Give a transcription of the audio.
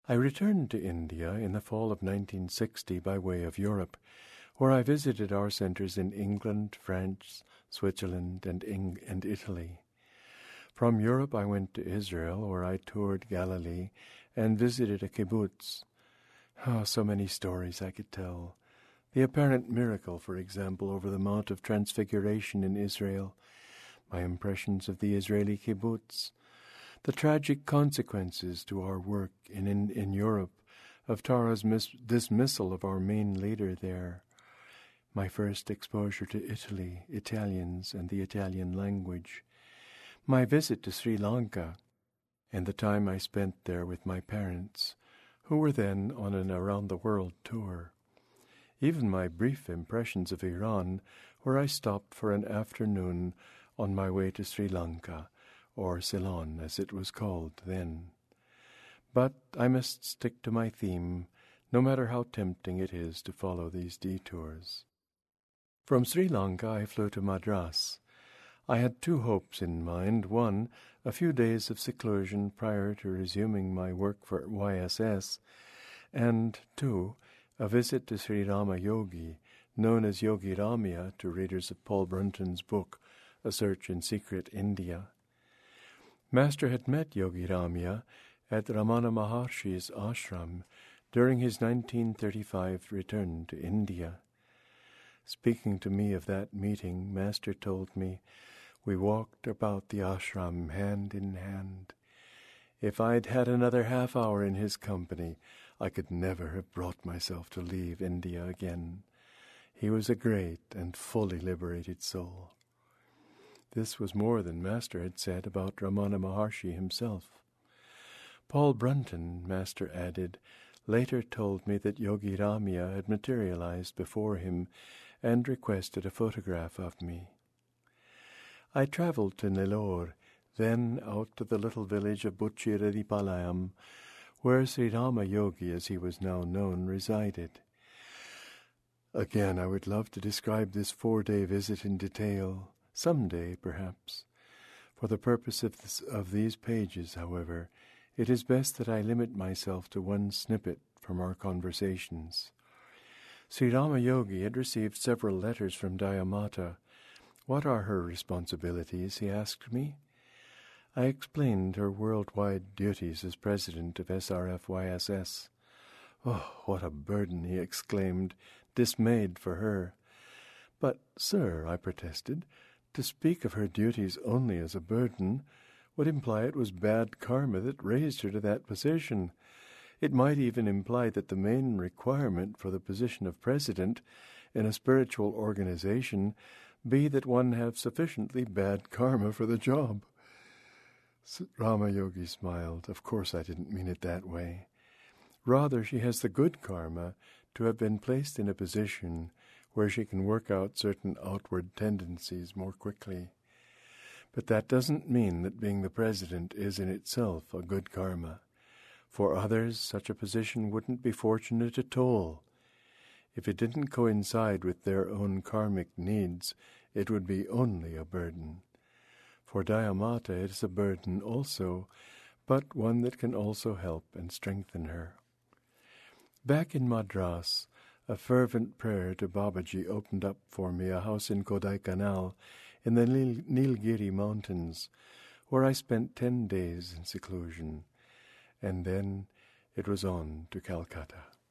I returned to India in the fall of 1960 by way of Europe, where I visited our centers in England, France, Switzerland, and Italy. From Europe I went to Israel, where I toured Galilee and visited a kibbutz. Oh, so many stories I could tell. The apparent miracle, for example, over the Mount of Transfiguration in Israel, my impressions of the Israeli kibbutz, the tragic consequences to our work in Europe of Tara's dismissal of our main leader there, my first exposure to Italy, Italians, and the Italian language, my visit to Sri Lanka, and the time I spent there with my parents, who were then on an around-the-world tour. Even my brief impressions of Iran, where I stopped for an afternoon on my way to Sri Lanka, or Ceylon, as it was called then. But I must stick to my theme, no matter how tempting it is to follow these detours. From Sri Lanka I flew to Madras. I had two hopes in mind. One, a few days of seclusion prior to resuming my work for YSS, and two, a visit to Sri Rama Yogi, known as Yogi Ramya to readers of Paul Brunton's book, A Search in Secret India. Master had met Yogi Ramya at Ramana Maharshi's ashram during his 1935 return to India. Speaking to me of that meeting, Master told me, "We walked about the ashram hand in hand. If I'd had another half hour in his company, I could never have brought myself to leave India again. He was a great and fully liberated soul." This was more than Master had said about Ramana Maharshi himself. Paul Brunton, Master added, later told me that Yogi Ramya had materialized before him and requested a photograph of me. I traveled to Nellore, then out to the little village of Buchiradipalayam, where Sri Rama Yogi, as he was now known, resided. Again, I would love to describe this 4-day visit in detail, some day, perhaps. For the purpose of these pages, however, it is best that I limit myself to one snippet from our conversations. Sri Rama Yogi had received several letters from Dayamata. What are her responsibilities, he asked me. I explained her worldwide duties as president of SRF-YSS. "Oh, what a burden," he exclaimed, dismayed for her. "But, sir," I protested, "to speak of her duties only as a burden would imply it was bad karma that raised her to that position. It might even imply that the main requirement for the position of president in a spiritual organization be that one have sufficiently bad karma for the job." Rama Yogi smiled. "Of course I didn't mean it that way. Rather, she has the good karma to have been placed in a position where she can work out certain outward tendencies more quickly. But that doesn't mean that being the president is in itself a good karma. For others, such a position wouldn't be fortunate at all. If it didn't coincide with their own karmic needs, it would be only a burden. For Dayamata it is a burden also, but one that can also help and strengthen her." Back in Madras, a fervent prayer to Babaji opened up for me a house in Kodaikanal in the Nilgiri Mountains, where I spent 10 days in seclusion. And then it was on to Calcutta.